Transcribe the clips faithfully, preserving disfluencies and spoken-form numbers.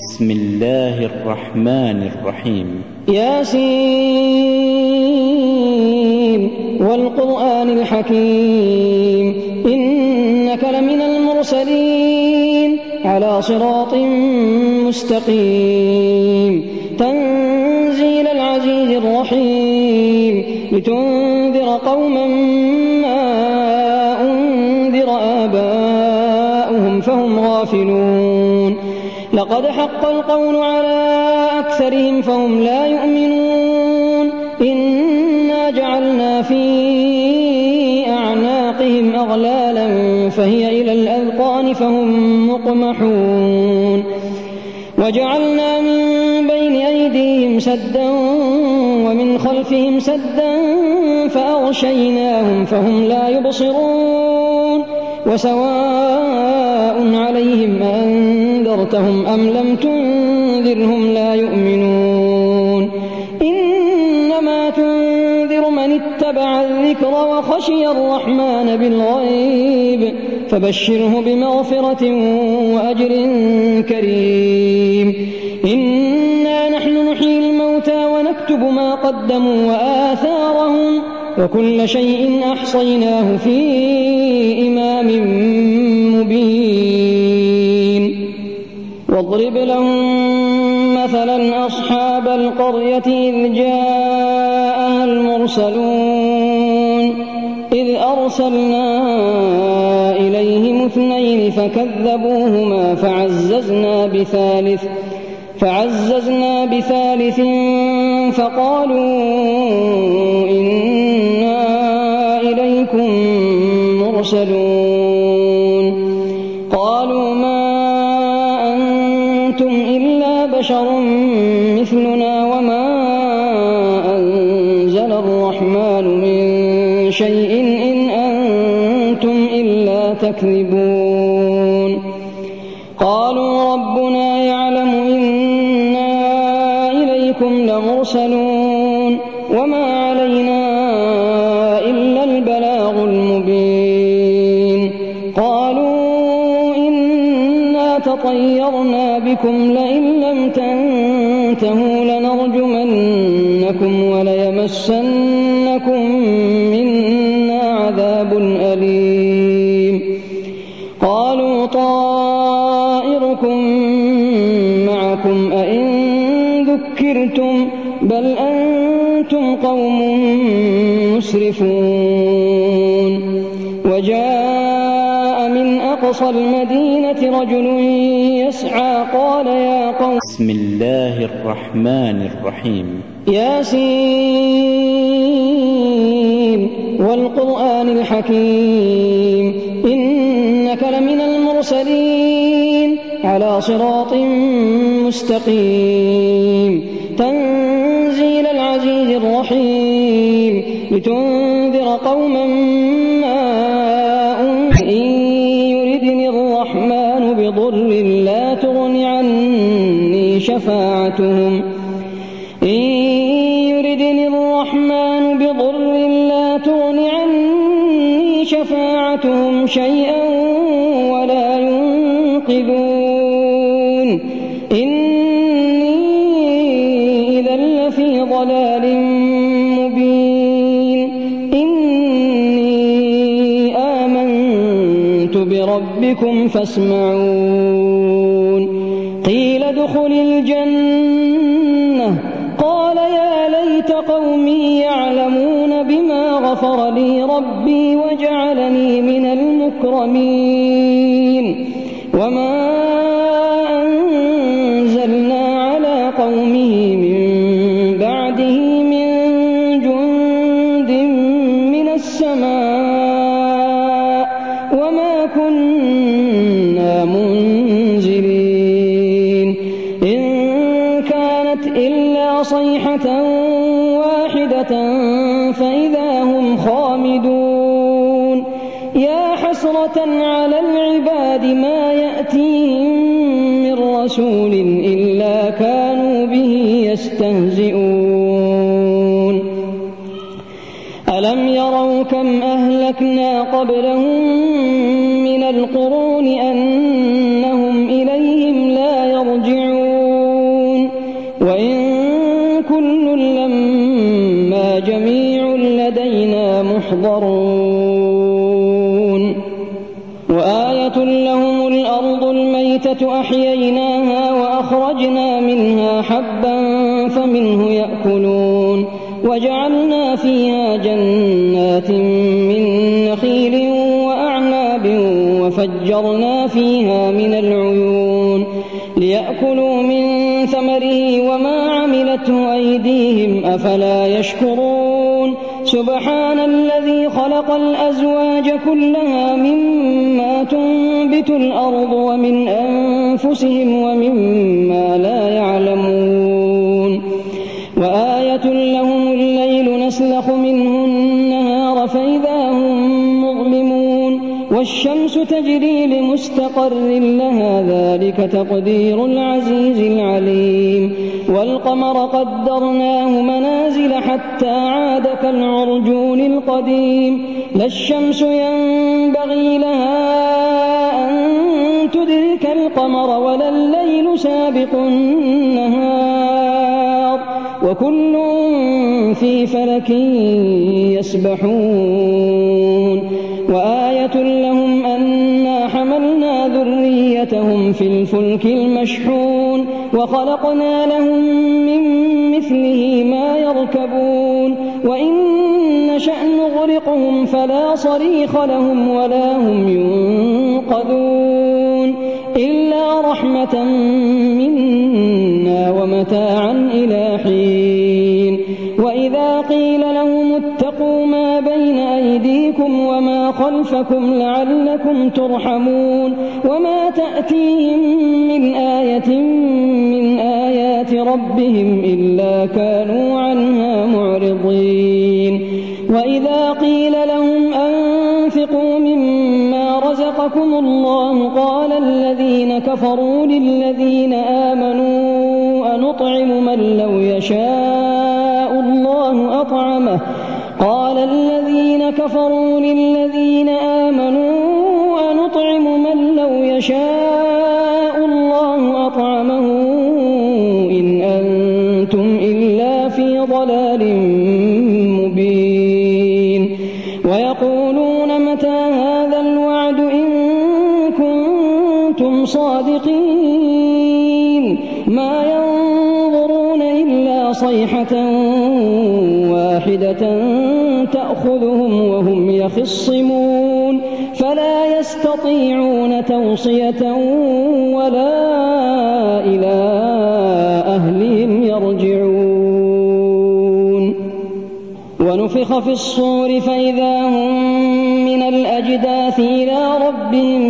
بسم الله الرحمن الرحيم. ياسين والقرآن الحكيم إنك لمن المرسلين على صراط مستقيم تنزيل العزيز الرحيم لتنذر قوما ما أنذر آباؤهم فهم غافلون لقد حق القول على أكثرهم فهم لا يؤمنون إنا جعلنا في أعناقهم أغلالا فهي إلى الأذقان فهم مقمحون وجعلنا من بين أيديهم سدا ومن خلفهم سدا فأغشيناهم فهم لا يبصرون وسواء عليهم أنذرتهم أم لم تنذرهم لا يؤمنون إنما تنذر من اتبع الذكر وخشي الرحمن بالغيب فبشره بمغفرة وأجر كريم إنا نحن نحيي الموتى ونكتب ما قدموا وآثارهم وكل شيء أحصيناه في إمام مبين واضرب لهم مثلا أصحاب القرية إذ جاءها المرسلون إذ أرسلنا إليهم اثنين فكذبوهما فعززنا بثالث فعززنا بثالث فقالوا إنا إليكم مرسلون قالوا ما أنتم إلا بشر مثلنا وما أنزل الرحمن من شيء إن أنتم إلا تكذبون قالوا ربنا يعلم إنا إليكم لمرسلون وما علينا إلا البلاغ المبين قالوا إنا تطيرنا بكم لئن لم تنتهوا لنرجمنكم وليمسنكم منا عذاب أليم قالوا طائركم معكم أئن ذكرتم بل أنتم قوم مسرفون وجاء من أقصى المدينة رجل يسعى قال يا قوم بسم الله الرحمن الرحيم. ياسين والقرآن الحكيم إنك لمن المرسلين على صراط مستقيم تنزيل العزيز الرحيم لتنذر قوما ما إن يردني الرحمن بضر لا تغن عني شفاعتهم إن يردني الرحمن بضر لا تغن عني شفاعتهم شيئا ولا ينقذون إني إذا لفي ضلال مبين إني آمنت بربكم فاسمعون قيل ادخل الجنة قال يا ليت قومي يعلمون بما غفر لي ربي وجعلني من المكرمين وما أنزلنا على قومه من بعده من جند من السماء وما كنا منزلين إن كانت إلا صيحة واحدة فإذا هم خامدون يا حسرة على العباد ما يأتيهم من رسول إلا كانوا به يستهزئون ألم يروا كم أهلكنا قبلهم من القرون أنهم إليهم لا يرجعون يرجعون وإن كل لما جميع لدينا محضرون وآية لهم الأرض الميتة أحييناها وأخرجنا منها حبا فمنه يأكلون وجعلنا فيها جنات من نخيل وأعناب وفجرنا فيها من العيون ليأكلوا من ثمره وما عملته أيديهم أفلا يشكرون سبحان الذي خلق الأزواج كلها مما تنبت الأرض ومن أنفسهم ومما لا يعلمون وآية لهم الليل نسلخ منه النهار فإذا هم مظلمون والشمس تجري لمستقر لها ذلك تقدير العزيز العليم والقمر قدرناه منازل حتى عاد كالعرجون القديم لا الشمس ينبغي لها أن تدرك القمر ولا الليل سابق النهار وكل في فلك يسبحون وآية لهم أنا حملنا ذريتهم في الفلك المشحون وخلقنا لهم من مثله ما يركبون وإن نشأ نغرقهم فلا صريخ لهم ولا هم ينقذون إلا رحمة منا ومتاعا إلى حين وإذا قيل لهم اتقوا ما بين أيديكم وما خلفكم لعلكم ترحمون وما تأتيهم من آية من آيات ربهم إلا كانوا عنها معرضين وإذا قيل لهم أنفقوا مما رزقكم الله قال الذين كفروا للذين آمنوا أنطعم من لو يشاء الله أطعمه قال الذين كفروا للذين آمنوا أنطعم من لو يشاء الله أطعمه إن أنتم إلا في ضلال مبين ويقولون متى هذا الوعد إن كنتم صادقين ما ينظرون إلا صيحة واحدة تأخذهم وهم يخصمون فلا يستطيعون توصية ولا إلى أهلهم يرجعون ونفخ في الصور فإذا هم من الأجداث إلى ربهم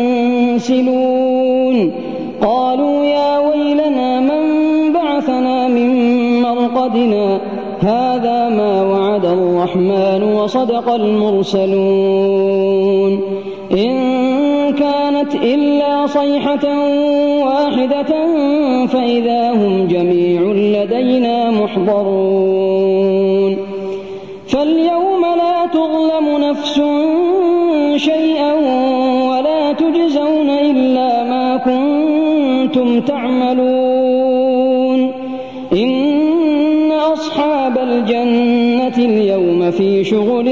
ينسلون قالوا يا ويلنا من بعثنا من مرقدنا هذا ما وعد الرحمن وصدق المرسلون إن كانت إلا صيحة واحدة فإذا هم جميع لدينا محضرون فاليوم لا تظلم نفس شيئا ولا تجزون إلا ما كنتم تعملون إن أصحاب الجنة اليوم في شغل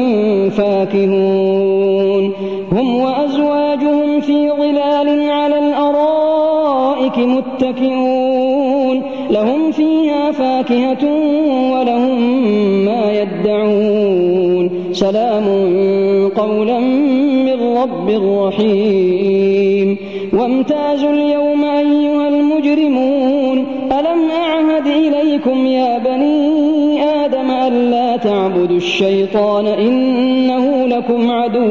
فاكهون هم وأزواجهم في ظلال على الأرائك متكئون لهم فيها فاكهة ولهم ما يدعون سلام قولا من رب رحيم وامتازوا اليوم أيها المجرمون ألم أعهد إليكم يا بني آدم ألا تعبدوا الشيطان إنه لكم عدو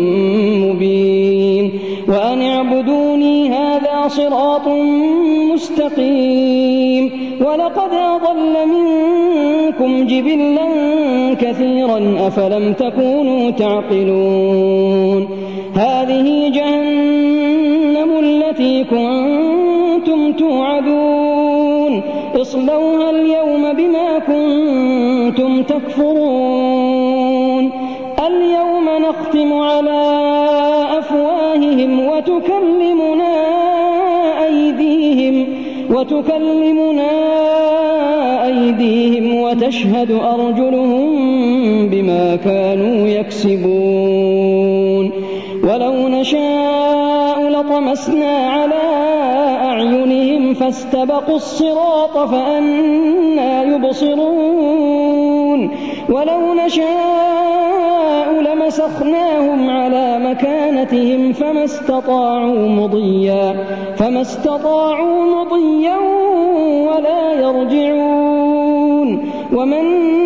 مبين وأن اعبدوني هذا صراط مستقيم ولقد أضل منكم جبلا كثيرا أفلم تكونوا تعقلون هذه جهنم التي كنتم توعدون اصلوها اليوم بما كنتم تكفرون اليوم نختم على أفواههم وتكلمنا أيديهم وتكلمنا أيديهم وتشهد أرجلهم بما كانوا يكسبون ولو نشاء لطمسنا على أعينهم فاستبقوا الصراط فأنى يبصرون ولو نشاء لمسخناهم على مكانتهم فما استطاعوا مضيا فما استطاعوا مضيا ولا يرجعون ومن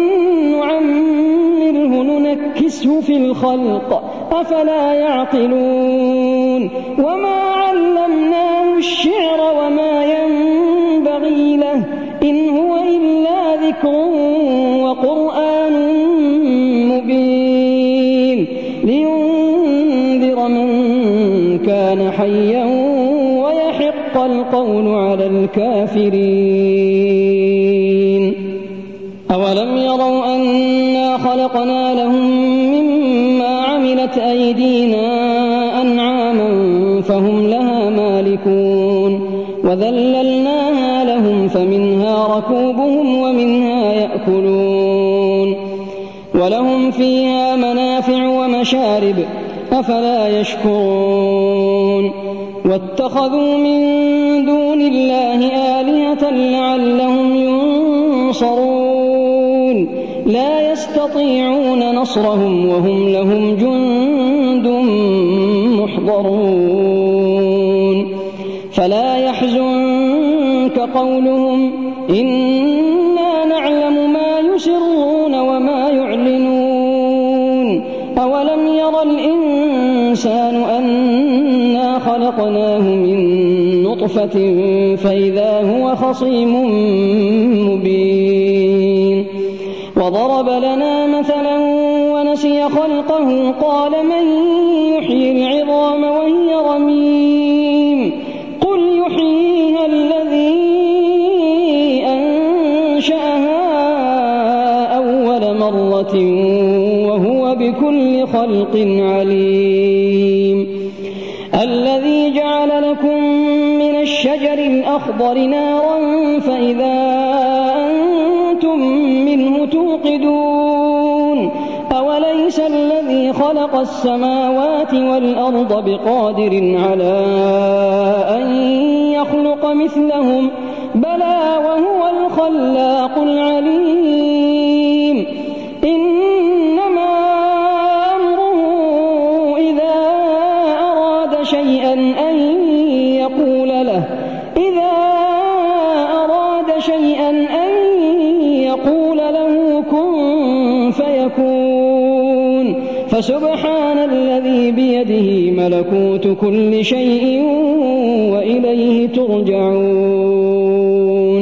نعمره ننكسه في الخلق أفلا يعقلون وما علمناه الشعر وما ينبغي له إن هو إلا ذكر وقرآن مبين لينذر من كان حيا ويحق القول على الكافرين أولم يروا أنا خلقنا لهم مما عملت أيدينا أنعاما فهم لها مالكون وذللناها لهم فمنها ركوبهم ومنها يأكلون ولهم فيها منافع ومشارب أفلا يشكرون واتخذوا من دون الله آلهة لعلهم ينصرون لا يستطيعون نصرهم وهم لهم جند محضرون فلا يحزنك قولهم إنا نعلم ما يسرون وما يعلنون أولم ير الإنسان أنا خلقناه من نطفة فإذا هو خصيم مبين وضرب لنا مثلا ونسي خلقه قال من يحيي العظام وهي رميم قل يحييها الذي أنشأها أول مرة وهو بكل خلق عليم الذي جعل لكم من الشجر الأخضر نارا فإذا أنتم منه توقدون أوليس الذي خلق السماوات والأرض بقادر على أن يخلق مثلهم بلى وهو الخلاق العليم إنما أمره إذا أراد شيئا أن يقول له إذا أراد شيئا أن يقول له كن فيكون فسبحان الذي بيده ملكوت كل شيء وإليه ترجعون